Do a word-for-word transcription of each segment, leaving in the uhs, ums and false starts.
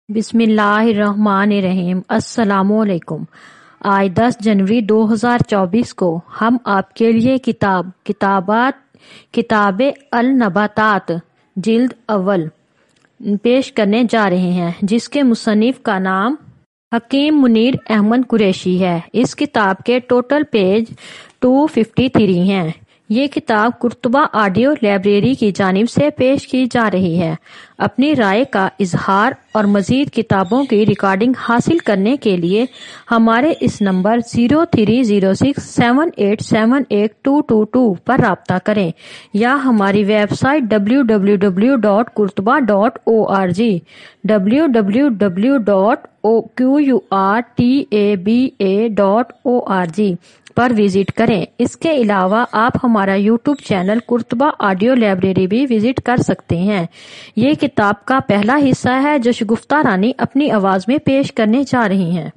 بسم اللہ الرحمن الرحیم۔ السلام علیکم۔ آج دس جنوری دو ہزار چوبیس کو ہم آپ کے لیے کتاب کتابات کتاب النباتات جلد اول پیش کرنے جا رہے ہیں، جس کے مصنف کا نام حکیم منیر احمد قریشی ہے۔ اس کتاب کے ٹوٹل پیج دو سو تریپن ہیں۔ یہ کتاب قرطبہ آڈیو لائبریری کی جانب سے پیش کی جا رہی ہے۔ اپنی رائے کا اظہار اور مزید کتابوں کی ریکارڈنگ حاصل کرنے کے لیے ہمارے اس نمبر zero three zero six seven eight seven eight two two two پر رابطہ کریں یا ہماری website W W W dot Qurtuba dot O R G W W W dot Q U R T A B A dot O R G پر visit کریں۔ اس کے علاوہ آپ ہمارا YouTube channel Qurtuba audio library بھی وزٹ کر سکتے ہیں۔ یہ کتاب کا پہلا حصہ ہے جو شگفتہ رانی اپنی آواز میں پیش کرنے جا رہی ہیں۔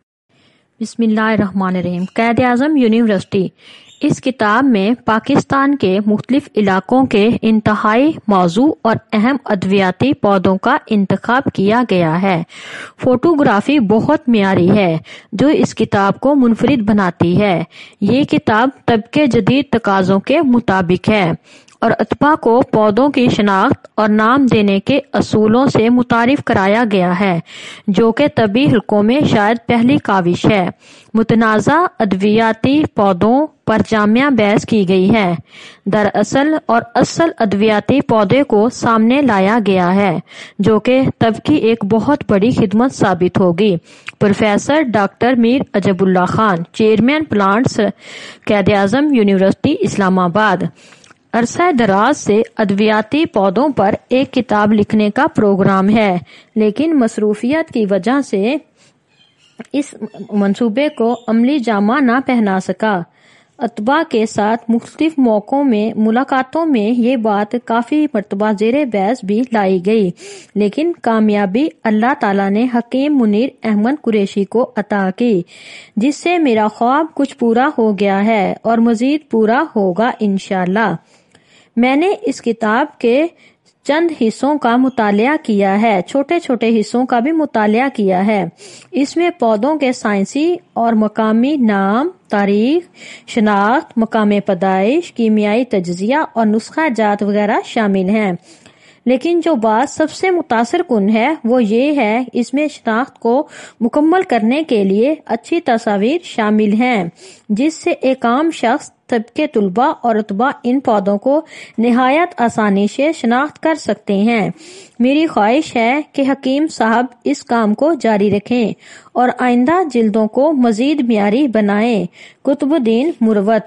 بسم اللہ الرحمن الرحیم۔ قائد اعظم یونیورسٹی۔ اس کتاب میں پاکستان کے مختلف علاقوں کے انتہائی موزوں اور اہم ادویاتی پودوں کا انتخاب کیا گیا ہے۔ فوٹوگرافی بہت معیاری ہے جو اس کتاب کو منفرد بناتی ہے۔ یہ کتاب طب کے جدید تقاضوں کے مطابق ہے اور اطباء کو پودوں کی شناخت اور نام دینے کے اصولوں سے متعارف کرایا گیا ہے، جو کہ طبی حلقوں میں شاید پہلی کاوش ہے۔ متنازع ادویاتی پودوں پر جامع بحث کی گئی ہے۔ دراصل اور اصل ادویاتی پودے کو سامنے لایا گیا ہے، جو کہ طب کی ایک بہت بڑی خدمت ثابت ہوگی۔ پروفیسر ڈاکٹر میر عجب اللہ Khan, chairman plants, Quaid Azam university اسلام آباد۔ عرصہ دراز سے ادویاتی پودوں پر ایک کتاب لکھنے کا پروگرام ہے، لیکن مصروفیت کی وجہ سے اس منصوبے کو عملی جامہ نہ پہنا سکا۔ اطباء کے ساتھ مختلف موقعوں میں ملاقاتوں میں یہ بات کافی مرتبہ زیر بحث بھی لائی گئی، لیکن کامیابی اللہ تعالیٰ نے حکیم منیر احمد قریشی کو عطا کی، جس سے میرا خواب کچھ پورا ہو گیا ہے اور مزید پورا ہوگا انشاءاللہ۔ میں نے اس کتاب کے چند حصوں کا مطالعہ کیا ہے، چھوٹے چھوٹے حصوں کا بھی مطالعہ کیا ہے۔ اس میں پودوں کے سائنسی اور مقامی نام، تاریخ، شناخت، مقام پیدائش، کیمیائی تجزیہ اور نسخہ جات وغیرہ شامل ہیں، لیکن جو بات سب سے متاثر کن ہے وہ یہ ہے اس میں شناخت کو مکمل کرنے کے لیے اچھی تصاویر شامل ہیں، جس سے ایک عام شخص طب کے طلباء اور اطباء ان پودوں کو نہایت آسانی سے شناخت کر سکتے ہیں۔ میری خواہش ہے کہ حکیم صاحب اس کام کو جاری رکھیں اور آئندہ جلدوں کو مزید معیاری بنائیں۔ قطب الدین مروت۔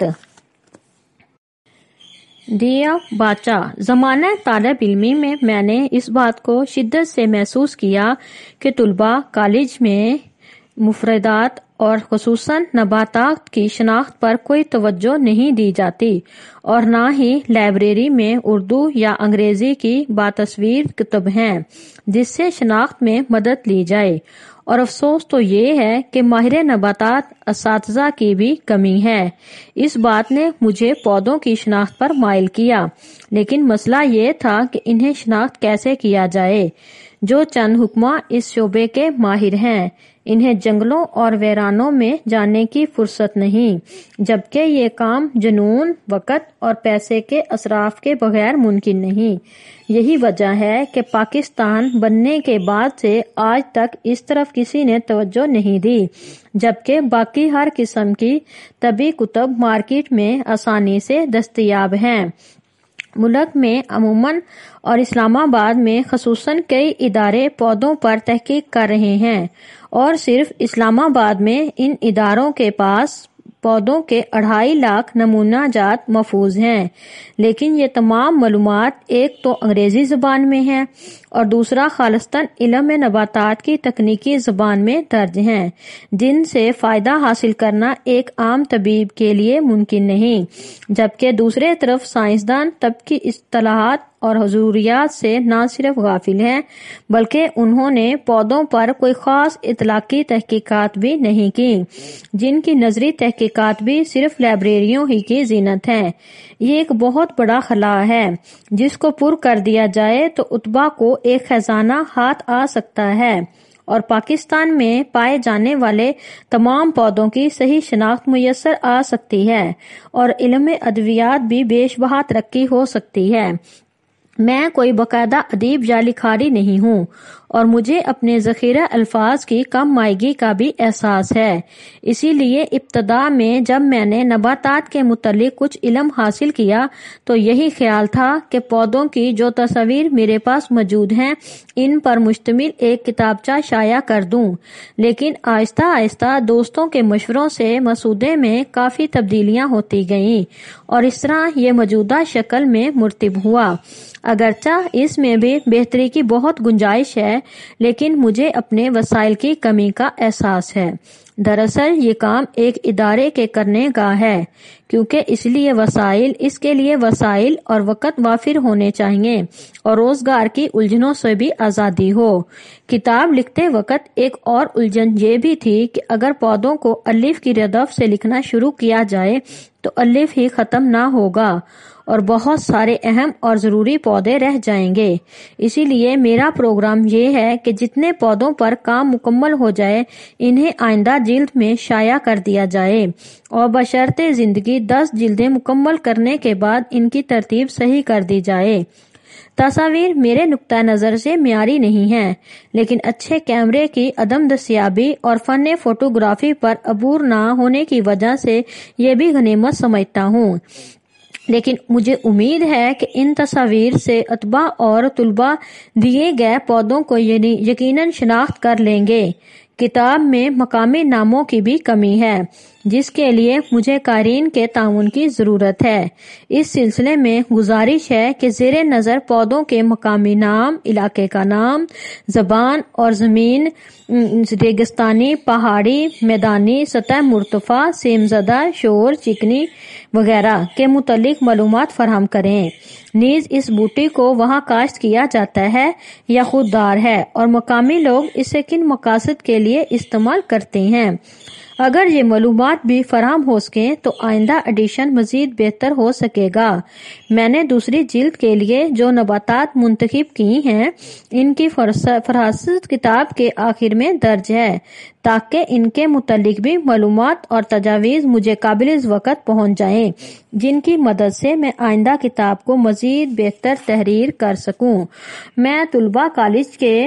دیا باچا۔ زمانہ طالب علمی میں میں نے اس بات کو شدت سے محسوس کیا کہ طلباء کالج میں مفردات اور خصوصاً نباتات کی شناخت پر کوئی توجہ نہیں دی جاتی، اور نہ ہی لائبریری میں اردو یا انگریزی کی باتصویر کتب ہیں جس سے شناخت میں مدد لی جائے۔ اور افسوس تو یہ ہے کہ ماہر نباتات اساتذہ کی بھی کمی ہے۔ اس بات نے مجھے پودوں کی شناخت پر مائل کیا، لیکن مسئلہ یہ تھا کہ انہیں شناخت کیسے کیا جائے۔ جو چند حکماں اس شعبے کے ماہر ہیں، انہیں جنگلوں اور ویرانوں میں جانے کی فرصت نہیں، جبکہ یہ کام جنون، وقت اور پیسے کے اسراف کے بغیر ممکن نہیں۔ یہی وجہ ہے کہ پاکستان بننے کے بعد سے آج تک اس طرف کسی نے توجہ نہیں دی، جبکہ باقی ہر قسم کی طبی کتب مارکیٹ میں آسانی سے دستیاب ہیں۔ ملک میں عموماً اور اسلام آباد میں خصوصاً کئی ادارے پودوں پر تحقیق کر رہے ہیں، اور صرف اسلام آباد میں ان اداروں کے پاس پودوں کے اڑھائی لاکھ نمونہ جات محفوظ ہیں، لیکن یہ تمام معلومات ایک تو انگریزی زبان میں ہے اور دوسرا خالصتاً علم نباتات کی تکنیکی زبان میں درج ہیں، جن سے فائدہ حاصل کرنا ایک عام طبیب کے لیے ممکن نہیں، جبکہ دوسرے طرف سائنسدان طب کی اصطلاحات اور حضوریات سے نہ صرف غافل ہیں بلکہ انہوں نے پودوں پر کوئی خاص اطلاقی تحقیقات بھی نہیں کی، جن کی نظری تحقیقات بھی صرف لائبریریوں ہی کی زینت ہیں۔ یہ ایک بہت بڑا خلا ہے جس کو پر کر دیا جائے تو اطباء کو ایک خزانہ ہاتھ آ سکتا ہے اور پاکستان میں پائے جانے والے تمام پودوں کی صحیح شناخت میسر آ سکتی ہے اور علم ادویات بھی بیش بہا ترقی ہو سکتی ہے۔ میں کوئی باقاعدہ ادیب یا لکھاری نہیں ہوں اور مجھے اپنے ذخیرہ الفاظ کی کم مائگی کا بھی احساس ہے، اسی لیے ابتدا میں جب میں نے نباتات کے متعلق کچھ علم حاصل کیا تو یہی خیال تھا کہ پودوں کی جو تصاویر میرے پاس موجود ہیں ان پر مشتمل ایک کتابچہ شائع کر دوں، لیکن آہستہ آہستہ دوستوں کے مشوروں سے مسودے میں کافی تبدیلیاں ہوتی گئیں اور اس طرح یہ موجودہ شکل میں مرتب ہوا۔ اگرچہ اس میں بھی بہتری کی بہت گنجائش ہے، لیکن مجھے اپنے وسائل کی کمی کا احساس ہے۔ دراصل یہ کام ایک ادارے کے کرنے کا ہے، کیونکہ اس لیے وسائل اس کے لیے وسائل اور وقت وافر ہونے چاہیے اور روزگار کی الجھنوں سے بھی آزادی ہو۔ کتاب لکھتے وقت ایک اور الجھن یہ بھی تھی کہ اگر پودوں کو الف کی ردف سے لکھنا شروع کیا جائے تو الف ہی ختم نہ ہوگا اور بہت سارے اہم اور ضروری پودے رہ جائیں گے۔ اسی لیے میرا پروگرام یہ ہے کہ جتنے پودوں پر کام مکمل ہو جائے انہیں آئندہ جلد میں شائع کر دیا جائے اور بشرطِ زندگی دس جلدیں مکمل کرنے کے بعد ان کی ترتیب صحیح کر دی جائے۔ تصاویر میرے نقطہ نظر سے معیاری نہیں ہیں، لیکن اچھے کیمرے کی عدم دستیابی اور فن فوٹوگرافی پر عبور نہ ہونے کی وجہ سے یہ بھی غنیمت سمجھتا ہوں، لیکن مجھے امید ہے کہ ان تصاویر سے اتباع اور طلباء دیے گئے پودوں کو یقیناً شناخت کر لیں گے۔ کتاب میں مقامی ناموں کی بھی کمی ہے، جس کے لیے مجھے قارئین کے تعاون کی ضرورت ہے۔ اس سلسلے میں گزارش ہے کہ زیر نظر پودوں کے مقامی نام، علاقے کا نام، زبان اور زمین، ریگستانی، پہاڑی، میدانی، سطح مرتفع، سیمزدہ، شور، چکنی وغیرہ کے متعلق معلومات فراہم کریں۔ نیز اس بوٹی کو وہاں کاشت کیا جاتا ہے یا خوددار ہے اور مقامی لوگ اسے کن مقاصد کے لیے استعمال کرتے ہیں۔ اگر یہ معلومات بھی فراہم ہو سکیں تو آئندہ ایڈیشن مزید بہتر ہو سکے گا۔ میں نے دوسری جلد کے لیے جو نباتات منتخب کی ہیں ان کی فہرست کتاب کے آخر میں درج ہے، تاکہ ان کے متعلق بھی معلومات اور تجاویز مجھے قابل وقت پہنچ جائیں، جن کی مدد سے میں آئندہ کتاب کو مزید بہتر تحریر کر سکوں۔ میں طلباء کالج کے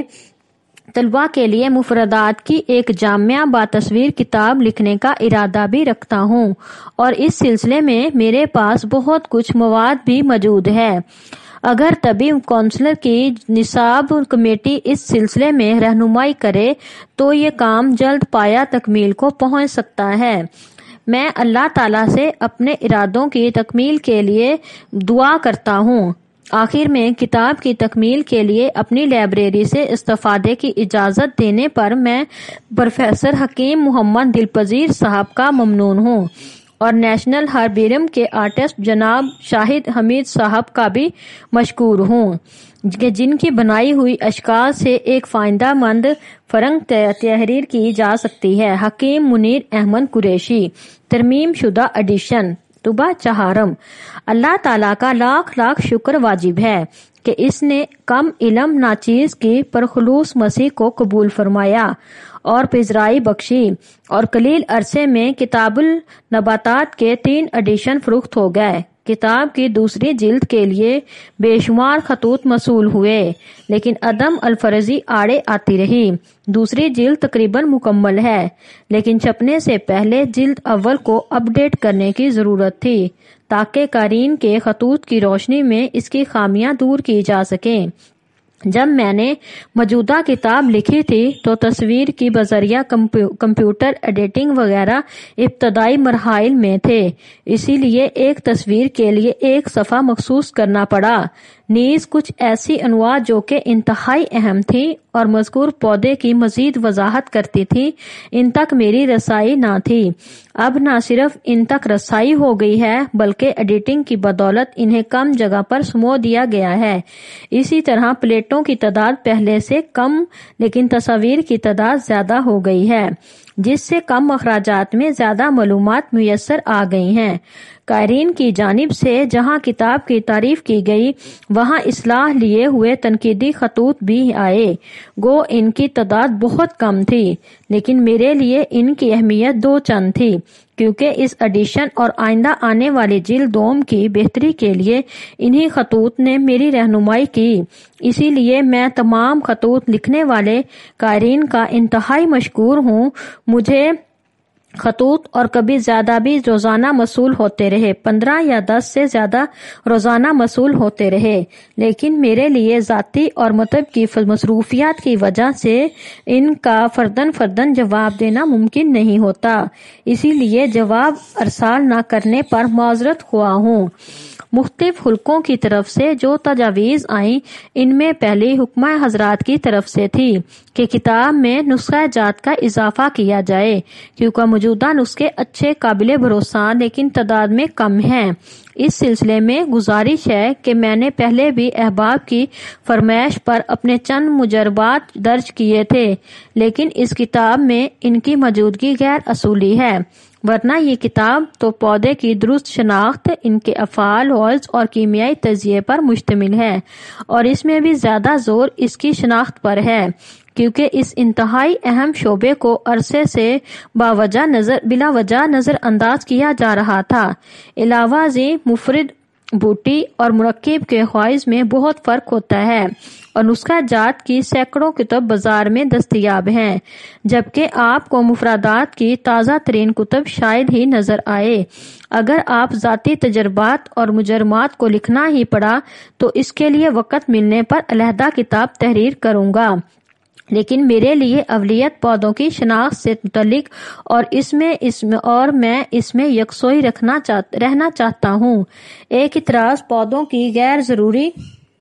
طلباء کے لیے مفردات کی ایک جامع باتصویر کتاب لکھنے کا ارادہ بھی رکھتا ہوں اور اس سلسلے میں میرے پاس بہت کچھ مواد بھی موجود ہے۔ اگر طبی کونسل کی نصاب کمیٹی اس سلسلے میں رہنمائی کرے تو یہ کام جلد پایہ تکمیل کو پہنچ سکتا ہے۔ میں اللہ تعالیٰ سے اپنے ارادوں کی تکمیل کے لیے دعا کرتا ہوں۔ آخر میں کتاب کی تکمیل کے لیے اپنی لائبریری سے استفادے کی اجازت دینے پر میں پروفیسر حکیم محمد دلپذیر صاحب کا ممنون ہوں اور نیشنل ہربیریم کے آرٹسٹ جناب شاہد حمید صاحب کا بھی مشکور ہوں کہ جن کی بنائی ہوئی اشکال سے ایک فائدہ مند فرنگ تحریر کی جا سکتی ہے۔ حکیم منیر احمد قریشی، ترمیم شدہ ایڈیشن، طبع چہارم۔ اللہ تعالیٰ کا لاکھ لاکھ شکر واجب ہے کہ اس نے کم علم ناچیز کی پرخلوص مسیح کو قبول فرمایا اور پذیرائی بخشی اور قلیل عرصے میں کتاب النباتات کے تین ایڈیشن فروخت ہو گئے۔ کتاب کی دوسری جلد کے لیے بے شمار خطوط موصول ہوئے، لیکن عدم الفرزی آڑے آتی رہی۔ دوسری جلد تقریباً مکمل ہے، لیکن چھپنے سے پہلے جلد اول کو اپ ڈیٹ کرنے کی ضرورت تھی تاکہ قارئین کے خطوط کی روشنی میں اس کی خامیاں دور کی جا سکیں۔ جب میں نے موجودہ کتاب لکھی تھی تو تصویر کی بذریعہ کمپیوٹر ایڈیٹنگ وغیرہ ابتدائی مراحل میں تھے، اسی لیے ایک تصویر کے لیے ایک صفحہ مخصوص کرنا پڑا۔ نیز کچھ ایسی انواع جو کہ انتہائی اہم تھی اور مذکور پودے کی مزید وضاحت کرتی تھی ان تک میری رسائی نہ تھی۔ اب نہ صرف ان تک رسائی ہو گئی ہے بلکہ ایڈیٹنگ کی بدولت انہیں کم جگہ پر سمو دیا گیا ہے۔ اسی طرح پلیٹوں کی تعداد پہلے سے کم لیکن تصاویر کی تعداد زیادہ ہو گئی ہے۔ جس سے کم اخراجات میں زیادہ معلومات میسر آ گئی ہیں۔ قارئین کی جانب سے جہاں کتاب کی تعریف کی گئی وہاں اصلاح لیے ہوئے تنقیدی خطوط بھی آئے، گو ان کی تعداد بہت کم تھی، لیکن میرے لیے ان کی اہمیت دو چند تھی، کیونکہ اس ایڈیشن اور آئندہ آنے والی جلد دوم کی بہتری کے لیے انہی خطوط نے میری رہنمائی کی۔ اسی لیے میں تمام خطوط لکھنے والے قارئین کا انتہائی مشکور ہوں۔ مجھے خطوط اور کبھی زیادہ بھی روزانہ موصول ہوتے رہے، پندرہ یا دس سے زیادہ روزانہ موصول ہوتے رہے، لیکن میرے لیے ذاتی اور مکتب کی مصروفیات کی وجہ سے ان کا فرداً فرداً جواب دینا ممکن نہیں ہوتا، اسی لیے جواب ارسال نہ کرنے پر معذرت خواہ ہوں۔ مختلف حلقوں کی طرف سے جو تجاویز آئیں ان میں پہلی حکمہ حضرات کی طرف سے تھی کہ کتاب میں نسخہ جات کا اضافہ کیا جائے، کیونکہ موجودہ نسخے اچھے، قابل بھروسہ لیکن تعداد میں کم ہیں۔ اس سلسلے میں گزارش ہے کہ میں نے پہلے بھی احباب کی فرمائش پر اپنے چند مجربات درج کیے تھے، لیکن اس کتاب میں ان کی موجودگی غیر اصولی ہے، ورنہ یہ کتاب تو پودے کی درست شناخت، ان کے افعال وعظ اور کیمیائی تجزیے پر مشتمل ہے، اور اس میں بھی زیادہ زور اس کی شناخت پر ہے، کیونکہ اس انتہائی اہم شعبے کو عرصے سے باوجہ نظر بلا وجہ نظر انداز کیا جا رہا تھا۔ علاوہ ازیں مفرد، بوٹی اور مرکب کے خواص میں بہت فرق ہوتا ہے، اور نسخہ جات کی سینکڑوں کتب بازار میں دستیاب ہیں، جبکہ آپ کو مفردات کی تازہ ترین کتب شاید ہی نظر آئے۔ اگر آپ ذاتی تجربات اور مجرمات کو لکھنا ہی پڑا تو اس کے لیے وقت ملنے پر علیحدہ کتاب تحریر کروں گا، لیکن میرے لیے اولیت پودوں کی شناخت سے متعلق اور اس میں اس میں اور میں اس میں یکسوئی رکھنا چاہت, رہنا چاہتا ہوں۔ ایک اعتراض پودوں کی غیر ضروری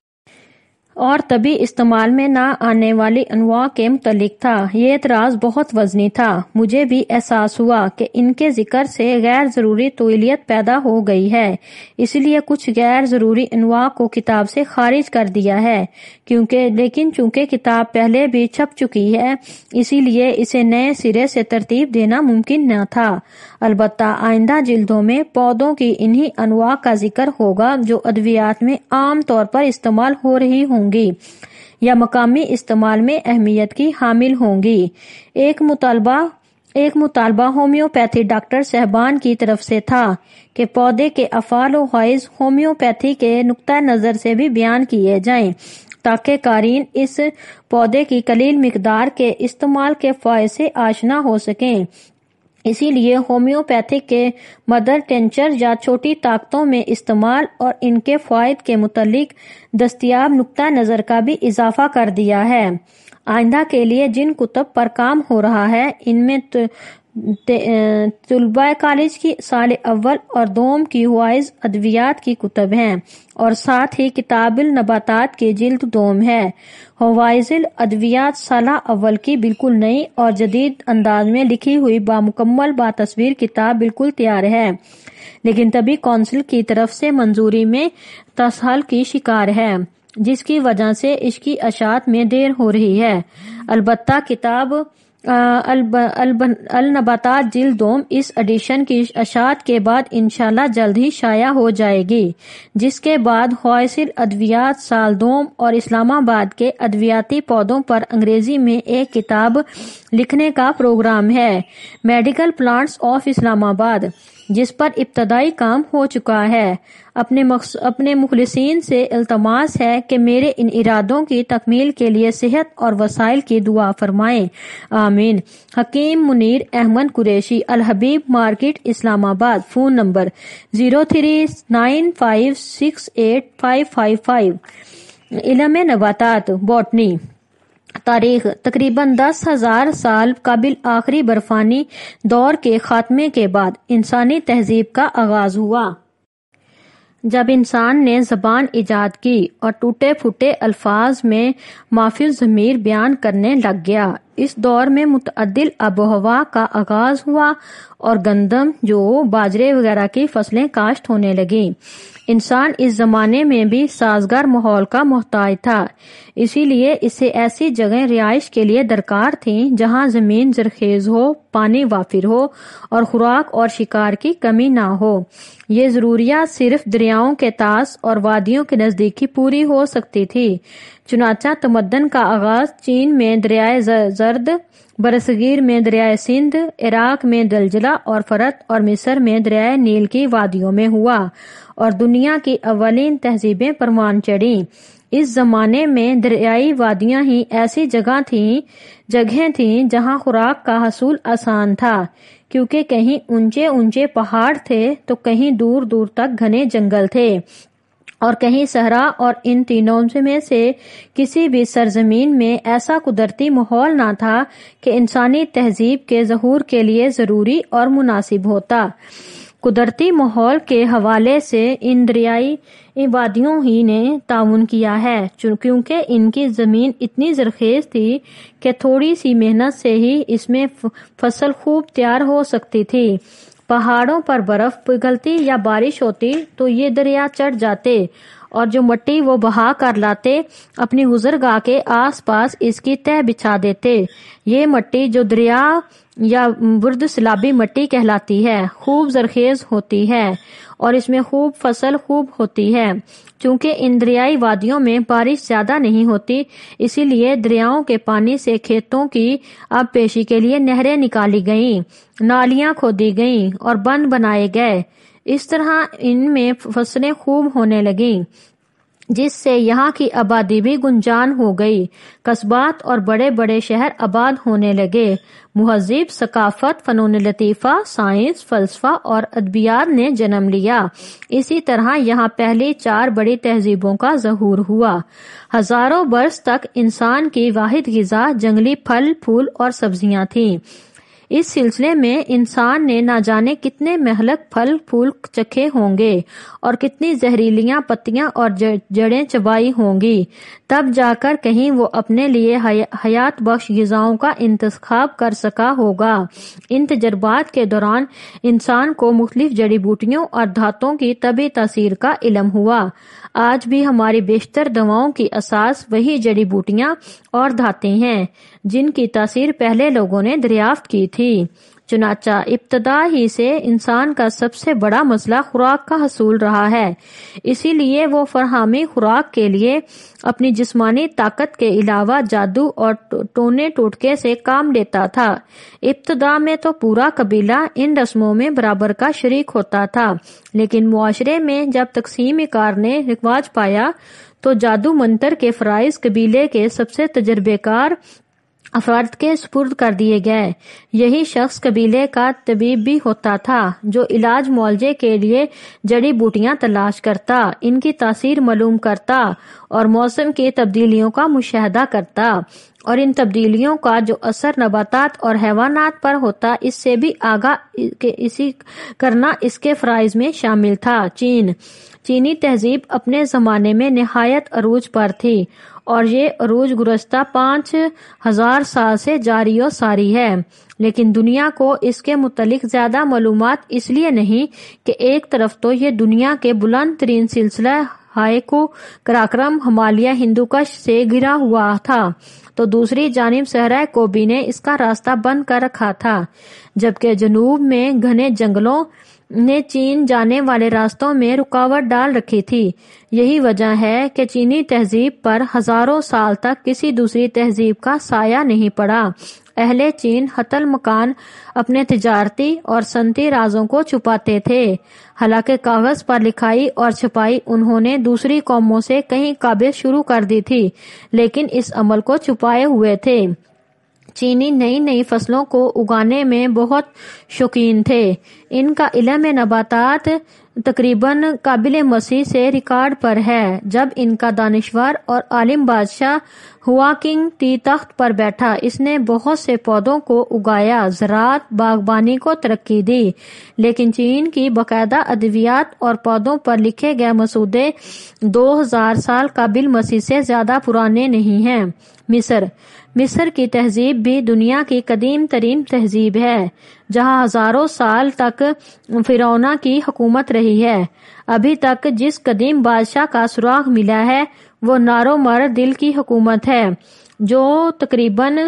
اور طبی استعمال میں نہ آنے والی انواع کے متعلق تھا۔ یہ اعتراض بہت وزنی تھا۔ مجھے بھی احساس ہوا کہ ان کے ذکر سے غیر ضروری طویلیت پیدا ہو گئی ہے، اس لیے کچھ غیر ضروری انواع کو کتاب سے خارج کر دیا ہے، کیونکہ لیکن چونکہ کتاب پہلے بھی چھپ چکی ہے اسی لیے اسے نئے سرے سے ترتیب دینا ممکن نہ تھا۔ البتہ آئندہ جلدوں میں پودوں کی انہی انواع کا ذکر ہوگا جو ادویات میں عام طور پر استعمال ہو رہی ہوں گی یا مقامی استعمال میں اہمیت کی حامل ہوں گی۔ ایک مطالبہ ایک مطالبہ ہومیوپیتھی ڈاکٹر صاحبان کی طرف سے تھا کہ پودے کے افعال و خواص ہومیوپیتھی کے نقطہ نظر سے بھی بیان کیے جائیں تاکہ قارئین اس پودے کی قلیل مقدار کے استعمال کے فوائد سے آشنا ہو سکیں۔ اسی لیے ہومیوپیتھک کے مدر ٹنچر یا چھوٹی طاقتوں میں استعمال اور ان کے فوائد کے متعلق دستیاب نقطہ نظر کا بھی اضافہ کر دیا ہے۔ آئندہ کے لیے جن کتب پر کام ہو رہا ہے ان میں طلبہ کالج کی سال اول اور دوم کی وائز ادویات کی کتب ہیں، اور ساتھ ہی کتاب النباتات کی جلد دوم ہے۔ ہوائز الادویات سالہ اول کی بالکل نئی اور جدید انداز میں لکھی ہوئی بامکمل باتصویر کتاب بالکل تیار ہے، لیکن طبی کونسل کی طرف سے منظوری میں تساہل کی شکار ہے، جس کی وجہ سے اس کی اشاعت میں دیر ہو رہی ہے۔ البتہ کتاب النباتات جلد دوم اس ایڈیشن کی اشاعت کے بعد انشاءاللہ جلد ہی شائع ہو جائے گی، جس کے بعد خواص الادویات سال دوم اور اسلام آباد کے ادویاتی پودوں پر انگریزی میں ایک کتاب لکھنے کا پروگرام ہے، میڈیکل پلانٹس آف اسلام آباد، جس پر ابتدائی کام ہو چکا ہے۔ اپنے اپنے مخلصین سے التماس ہے کہ میرے ان ارادوں کی تکمیل کے لیے صحت اور وسائل کی دعا فرمائیں، آمین۔ حکیم منیر احمد قریشی، الحبیب market, Islamabad. Phone number zero three nine five six eight five five five. علم نباتات بوٹنی۔ تاریخ تقریباً دس ہزار سال قبل آخری برفانی دور کے خاتمے کے بعد انسانی تہذیب کا آغاز ہوا۔ جب انسان نے زبان ایجاد کی اور ٹوٹے پھوٹے الفاظ میں مافی الضمیر بیان کرنے لگ گیا، اس دور میں متعدل آب و ہوا کا آغاز ہوا اور گندم، جو باجرے وغیرہ کی فصلیں کاشت ہونے لگیں۔ انسان اس زمانے میں بھی سازگار ماحول کا محتاج تھا، اسی لیے اسے ایسی جگہیں رہائش کے لیے درکار تھیں جہاں زمین زرخیز ہو، پانی وافر ہو اور خوراک اور شکار کی کمی نہ ہو۔ یہ ضروریات صرف دریاؤں کے طاس اور وادیوں کے نزدیک ہی پوری ہو سکتی تھی۔ چنانچہ تمدن کا آغاز چین میں دریائے زرد، برصغیر میں دریائے سندھ، عراق میں دلجلہ اور فرات اور مصر میں دریائے نیل کی وادیوں میں ہوا اور دنیا کی اولین تہذیبیں پروان چڑھیں۔ اس زمانے میں دریائی وادیاں ہی ایسی جگہ تھیں جگہیں تھیں جہاں خوراک کا حصول آسان تھا، کیونکہ کہیں اونچے اونچے پہاڑ تھے تو کہیں دور دور تک گھنے جنگل تھے اور کہیں صحرا، اور ان تینوں میں سے کسی بھی سرزمین میں ایسا قدرتی ماحول نہ تھا کہ انسانی تہذیب کے ظہور کے لیے ضروری اور مناسب ہوتا۔ قدرتی ماحول کے حوالے سے ان دریائی وادیوں ہی نے تعاون کیا ہے، کیونکہ ان کی زمین اتنی زرخیز تھی کہ تھوڑی سی محنت سے ہی اس میں فصل خوب تیار ہو سکتی تھی۔ پہاڑوں پر برف پگھلتی یا بارش ہوتی تو یہ دریا چڑھ جاتے اور جو مٹی وہ بہا کر لاتے اپنی گزرگاہ کے آس پاس اس کی تہ بچھا دیتے۔ یہ مٹی جو دریا یا برد سیلابی مٹی کہلاتی ہے، خوب زرخیز ہوتی ہے اور اس میں خوب فصل خوب ہوتی ہے۔ چونکہ ان دریائی وادیوں میں بارش زیادہ نہیں ہوتی، اسی لیے دریاؤں کے پانی سے کھیتوں کی آب پیشی کے لیے نہریں نکالی گئیں، نالیاں کھودی گئیں اور بند بنائے گئے۔ اس طرح ان میں فصلیں خوب ہونے لگیں، جس سے یہاں کی آبادی بھی گنجان ہو گئی۔ قصبات اور بڑے بڑے شہر آباد ہونے لگے۔ مہذب، ثقافت، فنون لطیفہ، سائنس، فلسفہ اور ادبیات نے جنم لیا۔ اسی طرح یہاں پہلی چار بڑی تہذیبوں کا ظہور ہوا۔ ہزاروں برس تک انسان کی واحد غذا جنگلی پھل پھول اور سبزیاں تھیں۔ اس سلسلے میں انسان نے نہ جانے کتنے مہلک پھل پھول چکھے ہوں گے اور کتنی زہریلیاں پتیاں اور جڑیں چبائی ہوں گی، تب جا کر کہیں وہ اپنے لیے حیات بخش غذاؤں کا انتخاب کر سکا ہوگا۔ ان تجربات کے دوران انسان کو مختلف جڑی بوٹیوں اور دھاتوں کی طبی تاثیر کا علم ہوا۔ آج بھی ہماری بیشتر دواؤں کی اساس وہی جڑی بوٹیاں اور دھاتیں ہیں جن کی تاثیر پہلے لوگوں نے دریافت کی تھی۔ چنانچہ ابتدا ہی سے انسان کا سب سے بڑا مسئلہ خوراک کا حصول رہا ہے، اسی لیے وہ فراہمی خوراک کے لیے اپنی جسمانی طاقت کے علاوہ جادو اور ٹونے ٹوٹکے سے کام لیتا تھا۔ ابتدا میں تو پورا قبیلہ ان رسموں میں برابر کا شریک ہوتا تھا، لیکن معاشرے میں جب تقسیم کار نے رواج پایا تو جادو منتر کے فرائض قبیلے کے سب سے تجربے کار افراد کے سپرد کر دیے گئے۔ یہی شخص قبیلے کا طبیب بھی ہوتا تھا، جو علاج معالجے کے لیے جڑی بوٹیاں تلاش کرتا، ان کی تاثیر معلوم کرتا اور موسم کی تبدیلیوں کا مشاہدہ کرتا، اور ان تبدیلیوں کا جو اثر نباتات اور حیوانات پر ہوتا اس سے بھی آگاہ اسی کرنا اس کے فرائض میں شامل تھا۔ چین چینی تہذیب اپنے زمانے میں نہایت عروج پر تھی، اور یہ عروج گزشتہ پانچ ہزار سال سے جاری و ساری ہے، لیکن دنیا کو اس کے متعلق زیادہ معلومات اس لیے نہیں کہ ایک طرف تو یہ دنیا کے بلند ترین سلسلہ ہائیکو کراکرم ہمالیہ ہندوکش سے گرا ہوا تھا، تو دوسری جانب صحرائے کوبی نے اس کا راستہ بند کر رکھا تھا، جبکہ جنوب میں گھنے جنگلوں نے چین جانے والے راستوں میں رکاوٹ ڈال رکھی تھی۔ یہی وجہ ہے کہ چینی تہذیب پر ہزاروں سال تک کسی دوسری تہذیب کا سایہ نہیں پڑا۔ اہل چین حتی المکان اپنے تجارتی اور صنعتی رازوں کو چھپاتے تھے، حالانکہ کاغذ پر لکھائی اور چھپائی انہوں نے دوسری قوموں سے کہیں قابل شروع کر دی تھی، لیکن اس عمل کو چھپائے ہوئے تھے۔ چینی نئی نئی فصلوں کو اگانے میں بہت شوقین تھے۔ ان کا علم نباتات تقریباً قابل مسیح سے ریکارڈ پر ہے۔ جب ان کا دانشور اور عالم بادشاہ ہوا کنگ ٹی تخت پر بیٹھا، اس نے بہت سے پودوں کو اگایا، زراعت باغبانی کو ترقی دی، لیکن چین کی باقاعدہ ادویات اور پودوں پر لکھے گئے مسودے دو ہزار سال قبل مسیح سے زیادہ پرانے نہیں ہیں۔ مصر مصر کی تہذیب بھی دنیا کی قدیم ترین تہذیب ہے، جہاں ہزاروں سال تک فرعونہ کی حکومت رہی ہے۔ ابھی تک جس قدیم بادشاہ کا سراغ ملا ہے وہ نارو مر دل کی حکومت ہے، جو تقریباً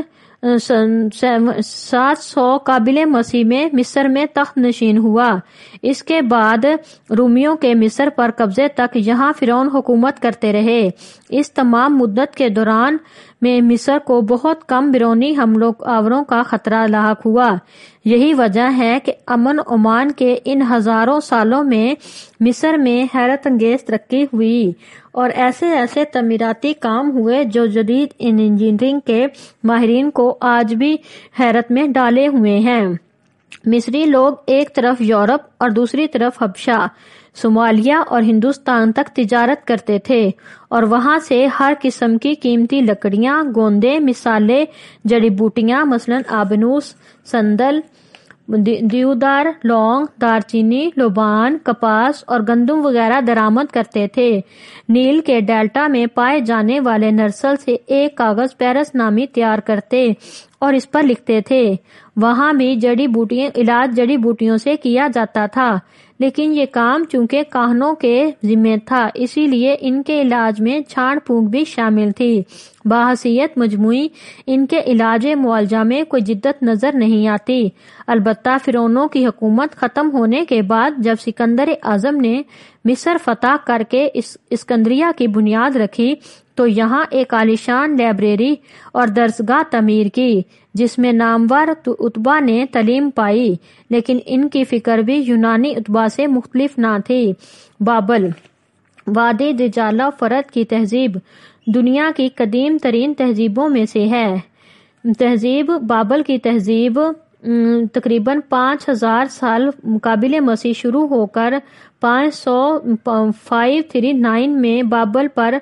سات سو قابل مسیح میں مصر میں تخت نشین ہوا۔ اس کے بعد رومیوں کے مصر پر قبضے تک یہاں فرعون حکومت کرتے رہے۔ اس تمام مدت کے دوران میں مصر کو بہت کم بیرونی حملوں آوروں کا خطرہ لاحق ہوا۔ یہی وجہ ہے کہ امن و امان کے ان ہزاروں سالوں میں مصر میں حیرت انگیز ترقی ہوئی اور ایسے ایسے تعمیراتی کام ہوئے جو جدید انجینئرنگ کے ماہرین کو آج بھی حیرت میں ڈالے ہوئے ہیں۔ مصری لوگ ایک طرف یورپ اور دوسری طرف حبشہ، صومالیہ اور ہندوستان تک تجارت کرتے تھے اور وہاں سے ہر قسم کی قیمتی لکڑیاں، گوندے، مصالحے، جڑی بوٹیاں مثلاً آبنوس، سندل، دیودار، لونگ، دار چینی، لوبان، کپاس اور گندم وغیرہ درآمد کرتے تھے۔ نیل کے ڈیلٹا میں پائے جانے والے نرسل سے ایک کاغذ پیرس نامی تیار کرتے اور اس پر لکھتے تھے۔ وہاں بھی جڑی بوٹیاں علاج جڑی بوٹیوں سے کیا جاتا تھا، لیکن یہ کام چونکہ کاہنوں کے ذمہ تھا اسی لیے ان کے علاج میں چھان پھونک بھی شامل تھی۔ بحیثیت مجموعی ان کے علاج معالجہ میں کوئی جدت نظر نہیں آتی۔ البتہ فرعونوں کی حکومت ختم ہونے کے بعد جب سکندر اعظم نے مصر فتح کر کے اسکندریہ کی بنیاد رکھی تو یہاں ایک عالیشان لائبریری اور درسگاہ تعمیر کی جس میں نامور اتباع نے تعلیم پائی، لیکن ان کی فکر بھی یونانی اتباع سے مختلف نہ تھی۔ بابل، وادی دجالہ فرد کی تہذیب دنیا کی قدیم ترین تہذیبوں میں سے ہے۔ تہذیب بابل کی تہذیب تقریباً پانچ ہزار سال قابل مسیح شروع ہو کر پانچ سو فائیو تھری نائن میں بابل پر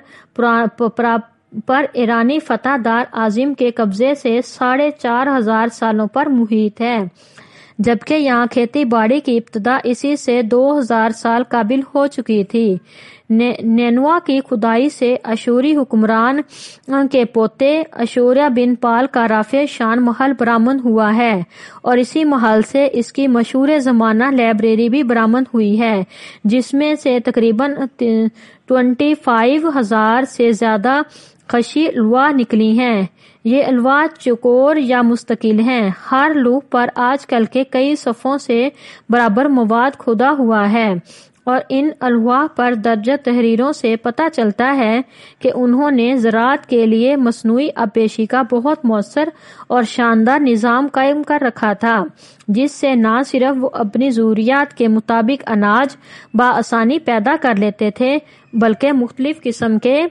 پر ایرانی فتح دار عظیم کے قبضے سے ساڑھے چار ہزار سالوں پر محیط ہے، جبکہ یہاں کھیتی باڑی کی ابتدا اسی سے دو ہزار سال قبل ہو چکی تھی۔ نینوا کی کھدائی سے اشوری حکمران کے پوتے اشوریا بن پال کا رافع شان محل برآمد ہوا ہے اور اسی محل سے اس کی مشہور زمانہ لائبریری بھی برآمد ہوئی ہے، جس میں سے تقریباً ٹوئنٹی فائیو ہزار سے زیادہ خشی الواح نکلی ہیں۔ یہ الواح چوکور یا مستقل ہیں۔ ہر لوح پر آج کل کے کئی صفوں سے برابر مواد کھدا ہوا ہے اور ان الواح پر درج تحریروں سے پتہ چلتا ہے کہ انہوں نے زراعت کے لیے مصنوعی آبپاشی کا بہت مؤثر اور شاندار نظام قائم کر رکھا تھا، جس سے نہ صرف وہ اپنی ضروریات کے مطابق اناج بآسانی پیدا کر لیتے تھے بلکہ مختلف قسم کے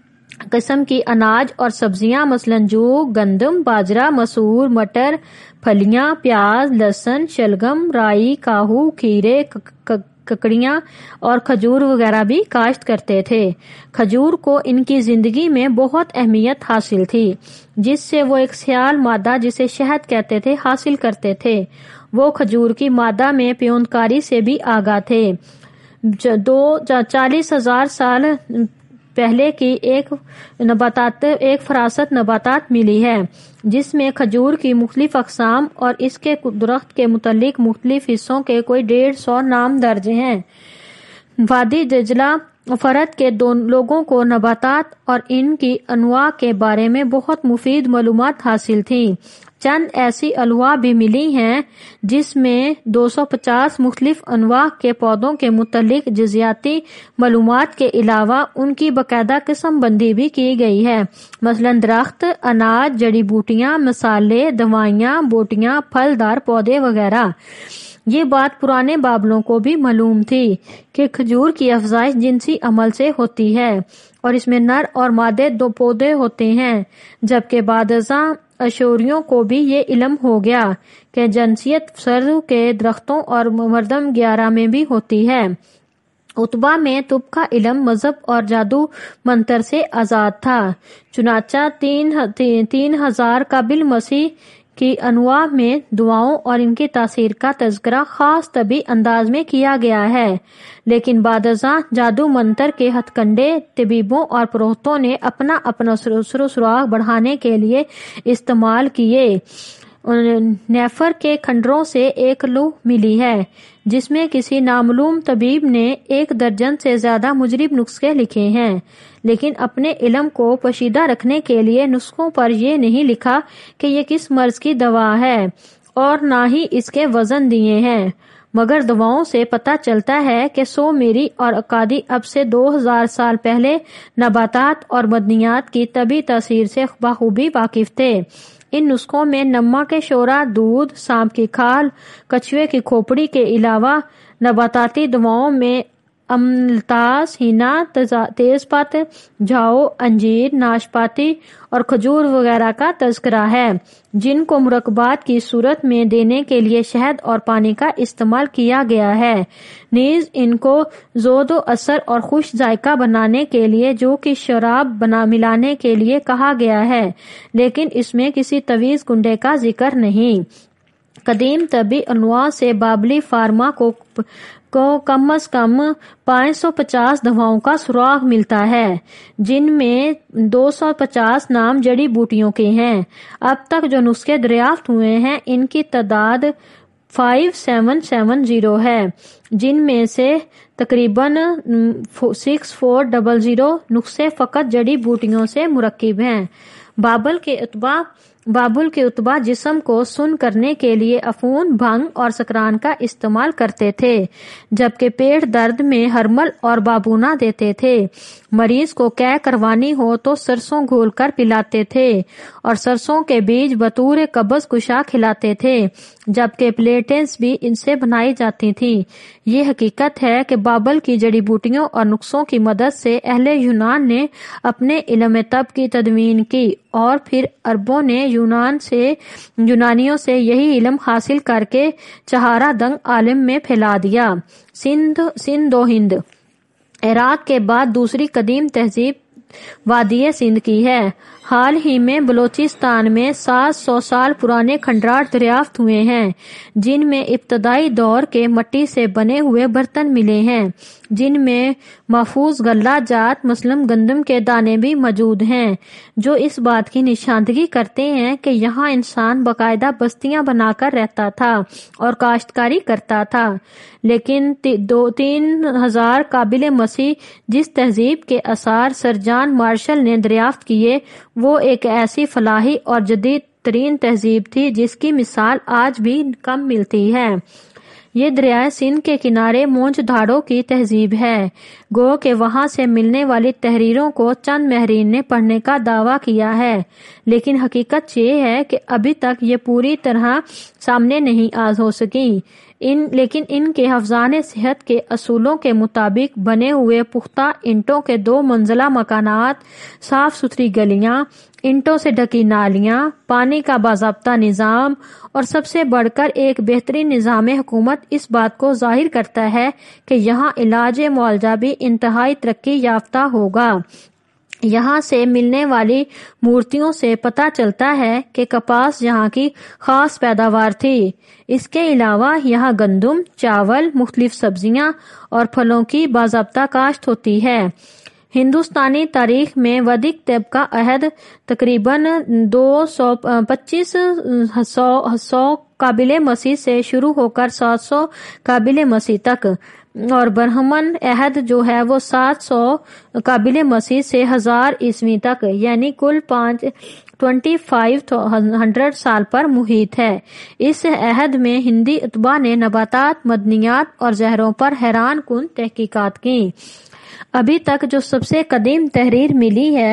قسم کی اناج اور سبزیاں مثلاً جو، گندم، باجرہ، مسور، مٹر، پھلیاں، پیاز، لہسن، شلگم، رائی، کاہو، کھیرے، ککڑیاں اور کھجور وغیرہ بھی کاشت کرتے تھے۔ کھجور کو ان کی زندگی میں بہت اہمیت حاصل تھی، جس سے وہ ایک سیال مادہ جسے شہد کہتے تھے حاصل کرتے تھے۔ وہ کھجور کی مادہ میں پیوندکاری سے بھی آگاہ تھے۔ دو چالیس ہزار سال پہلے کی ایک نباتات ایک فراست نباتات ملی ہے جس میں کھجور کی مختلف اقسام اور اس کے درخت کے متعلق مختلف حصوں کے کوئی ڈیڑھ سو نام درج ہیں۔ وادی دجلہ فرد کے دو لوگوں کو نباتات اور ان کی انواع کے بارے میں بہت مفید معلومات حاصل تھیں۔ چند ایسی انواع بھی ملی ہیں جس میں دو سو پچاس مختلف انواع کے پودوں کے متعلق جزیاتی معلومات کے علاوہ ان کی باقاعدہ قسم بندی بھی کی گئی ہے، مثلاً درخت، اناج، جڑی بوٹیاں، مصالحے، دوائیاں، بوٹیاں، پھلدار پودے وغیرہ۔ یہ بات پرانے بابلوں کو بھی معلوم تھی کہ کھجور کی افزائش جنسی عمل سے ہوتی ہے اور اس میں نر اور مادے دو پودے ہوتے ہیں، جبکہ بعد ازاں اشوریوں کو بھی یہ علم ہو گیا کہ جنسیت سرو کے درختوں اور مردم گیارہ میں بھی ہوتی ہے۔ اتباع میں طب کا علم مذہب اور جادو منتر سے آزاد تھا، چنانچہ تین تین ہزار قبل مسیح کی انواع میں دعاؤں اور ان کی تاثیر کا تذکرہ خاص طبی انداز میں کیا گیا ہے، لیکن بعد ازاں جادو منتر کے ہتھ کنڈے طبیبوں اور پروہتوں نے اپنا اپنا سر سراغ بڑھانے کے لیے استعمال کیے۔ نیفر کے کھنڈروں سے ایک لوح ملی ہے جس میں کسی نامعلوم طبیب نے ایک درجن سے زیادہ مجرب نسخے لکھے ہیں، لیکن اپنے علم کو پوشیدہ رکھنے کے لیے نسخوں پر یہ نہیں لکھا کہ یہ کس مرض کی دوا ہے اور نہ ہی اس کے وزن دیے ہیں، مگر دواؤں سے پتہ چلتا ہے کہ سومیری اور اکادی اب سے دو ہزار سال پہلے نباتات اور مدنیات کی طبی تاثیر سے بخوبی واقف تھے۔ ان نسخوں میں نمک کے شورا، دودھ، سانپ کی کھال، کچھوے کی کھوپڑی کے علاوہ نباتاتی دواؤں میں املتاس، ہینا، تیز پت، جاؤ، انجیر، ناشپاتی اور کھجور وغیرہ کا تذکرہ ہے، جن کو مرکبات کی صورت میں دینے کے لیے شہد اور پانی کا استعمال کیا گیا ہے، نیز ان کو زود و اثر اور خوش ذائقہ بنانے کے لیے جو کہ شراب بنا ملانے کے لیے کہا گیا ہے، لیکن اس میں کسی تویز کنڈے کا ذکر نہیں۔ قدیم طبی انواع سے بابلی فارما کو کو کم از کم پانچ سو پچاس دواؤں کا سراغ ملتا ہے، جن میں دو سو پچاس نام جڑی بوٹیوں کے ہیں۔ اب تک جو نسخے دریافت ہوئے ہیں ان کی تعداد فائیو سیون سیون زیرو ہے، جن میں سے تقریباً سکس فور ڈبل زیرو نسخے فقط جڑی بوٹیوں سے مرکب ہیں۔ بابل کے اتباع بابل کے اتباع جسم کو سن کرنے کے لیے افون، بھنگ اور سکران کا استعمال کرتے تھے، جبکہ پیٹ درد میں ہرمل اور بابونا دیتے تھے۔ مریض کو قے کروانی ہو تو سرسوں گھول کر پلاتے تھے اور سرسوں کے بیج بطور قبض کشا کھلاتے تھے، جبکہ پلیٹس بھی ان سے بنائی جاتی تھی۔ یہ حقیقت ہے کہ بابل کی جڑی بوٹیوں اور نسخوں کی مدد سے اہل یونان نے اپنے علم طب کی تدوین کی اور پھر عربوں نے یونان سے یونانیوں سے یہی علم حاصل کر کے چہارہ دنگ عالم میں پھیلا دیا۔ سندھ سندھ و ہند عراق کے بعد دوسری قدیم تہذیب وادی سندھ کی ہے۔ حال ہی میں بلوچستان میں سات سو سال پرانے کھنڈرات دریافت ہوئے ہیں، جن میں ابتدائی دور کے مٹی سے بنے ہوئے برتن ملے ہیں، جن میں محفوظ غلہ جات مثلاً گندم کے دانے بھی موجود ہیں، جو اس بات کی نشاندہی کرتے ہیں کہ یہاں انسان باقاعدہ بستیاں بنا کر رہتا تھا اور کاشتکاری کرتا تھا۔ لیکن دو تین ہزار قابل مسیح جس تہذیب کے آثار سر جان مارشل نے دریافت کیے وہ ایک ایسی فلاحی اور جدید ترین تہذیب تھی جس کی مثال آج بھی کم ملتی ہے۔ یہ دریائے سندھ کے کنارے مونج دھاڑوں کی تہذیب ہے۔ گو کہ وہاں سے ملنے والی تحریروں کو چند ماہرین نے پڑھنے کا دعویٰ کیا ہے، لیکن حقیقت یہ ہے کہ ابھی تک یہ پوری طرح سامنے نہیں آ ہو سکی۔ ان لیکن ان کے حفظان صحت کے اصولوں کے مطابق بنے ہوئے پختہ اینٹوں کے دو منزلہ مکانات، صاف ستھری گلیاں، اینٹوں سے ڈھکی نالیاں، پانی کا باضابطہ نظام اور سب سے بڑھ کر ایک بہترین نظام حکومت اس بات کو ظاہر کرتا ہے کہ یہاں علاج معالجہ بھی انتہائی ترقی یافتہ ہوگا۔ یہاں سے ملنے والی مورتیوں سے پتہ چلتا ہے کہ کپاس یہاں کی خاص پیداوار تھی۔ اس کے علاوہ یہاں گندم، چاول، مختلف سبزیاں اور پھلوں کی باضابطہ کاشت ہوتی ہے۔ ہندوستانی تاریخ میں ویدک طب کا عہد تقریباً دو سو پچیس سو سو قابل مسیح سے شروع ہو کر سات سو قابل مسیح تک، اور برہمن عہد جو ہے وہ سات سو قابل مسیح سے ہزار عیسوی تک، یعنی کل پانچ ٹوینٹی فائیو ہنڈریڈ سال پر محیط ہے۔ اس عہد میں ہندی اتباع نے نباتات، مدنیات اور زہروں پر حیران کن تحقیقات کی۔ ابھی تک جو سب سے قدیم تحریر ملی ہے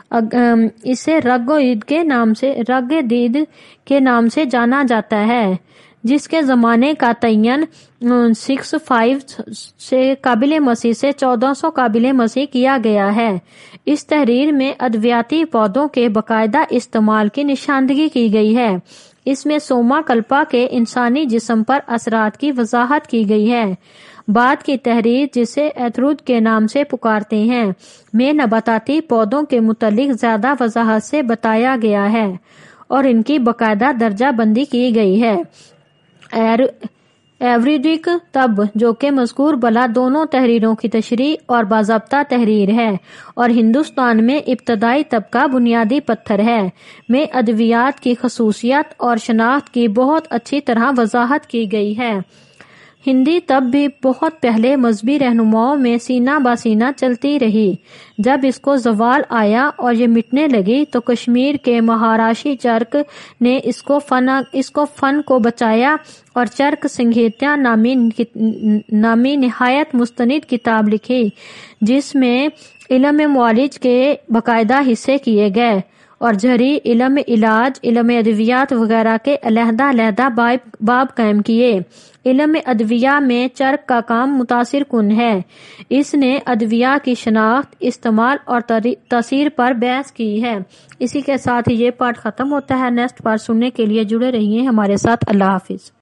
اسے رگ دید کے نام سے رگ دید کے نام سے جانا جاتا ہے، جس کے زمانے کا تعین سکس فائیو سے قابل مسیح سے چودہ سو قابل مسیح کیا گیا ہے۔ اس تحریر میں ادویاتی پودوں کے باقاعدہ استعمال کی نشاندہی کی گئی ہے۔ اس میں سوما کلپا کے انسانی جسم پر اثرات کی وضاحت کی گئی ہے۔ بعد کی تحریر جسے ایتھرود کے نام سے پکارتے ہیں میں نباتاتی پودوں کے متعلق زیادہ وضاحت سے بتایا گیا ہے، اور ان کی باقاعدہ درجہ بندی کی گئی ہے۔ ایوریڈک طب جو کہ مذکور بلا دونوں تحریروں کی تشریح اور باضابطہ تحریر ہے اور ہندوستان میں ابتدائی طب کا بنیادی پتھر ہے، میں ادویات کی خصوصیات اور شناخت کی بہت اچھی طرح وضاحت کی گئی ہے۔ ہندی طب بھی بہت پہلے مذہبی رہنماؤں میں سینہ بہ سینہ چلتی رہی۔ جب اس کو زوال آیا اور یہ مٹنے لگی تو کشمیر کے مہاراشی چرک نے اس کو فن اس کو فن کو بچایا اور چرک سنگھیتا نامی نامی نہایت مستند کتاب لکھی، جس میں علم معالج کے باقاعدہ حصے کیے گئے اور جھری، علم علاج، علم ادویات وغیرہ کے علیحدہ علیحدہ باب قائم کیے۔ علم ادویہ میں چرک کا کام متاثر کن ہے۔ اس نے ادویہ کی شناخت، استعمال اور تاثیر پر بحث کی ہے۔ اسی کے ساتھ یہ پارٹ ختم ہوتا ہے۔ نیکسٹ پارٹ سننے کے لیے جڑے رہیے ہمارے ساتھ۔ اللہ حافظ۔